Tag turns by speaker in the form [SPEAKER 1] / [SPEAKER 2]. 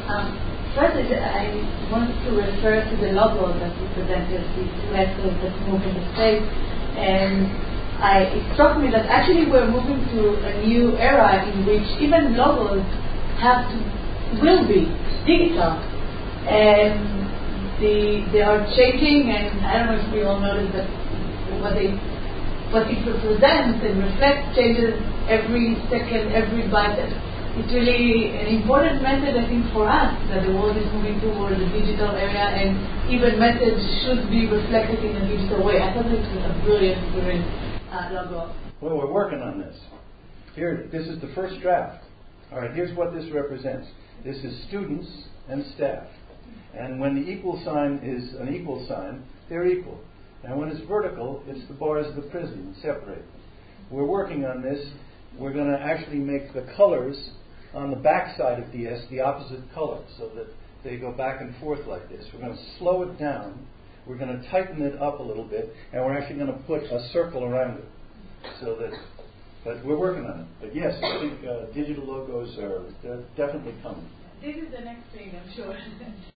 [SPEAKER 1] First, I want to refer to the logo that we presented, these letters that move in the space, and it struck me that actually we're moving to a new era in which even logos will be digital, and they are changing, and I don't know if we all notice that what it represents and reflects changes every second, every byte. It's really an important message, I think, for us, that the world is moving towards the digital area, and even message should be reflected in a digital way. I thought it was a brilliant logo.
[SPEAKER 2] Well, we're working on this. Here, this is the first draft. All right, here's what this represents. This is students and staff. And when the equal sign is an equal sign, they're equal. And when it's vertical, it's the bars of the prism, separate. We're working on this. We're going to actually make the colors on the back side of the S the opposite color, so that they go back and forth like this. We're going to slow it down. We're going to tighten it up a little bit, and we're actually going to put a circle around it. But we're working on it. But yes, I think digital logos they're definitely coming.
[SPEAKER 1] This is the next thing, I'm sure.